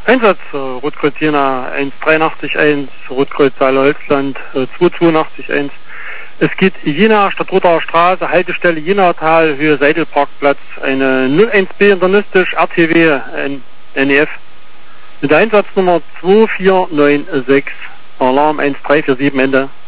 Einsatz, Rotkreuz Jena 183-1, Rotkreuz Saale-Holzland 282-1. Es geht Jena, Stadtroter Straße, Haltestelle Jenatal, Höhe Seidelparkplatz, eine 01B internistisch, RTW, NEF, mit der Einsatznummer 2496, Alarm 1347 Ende.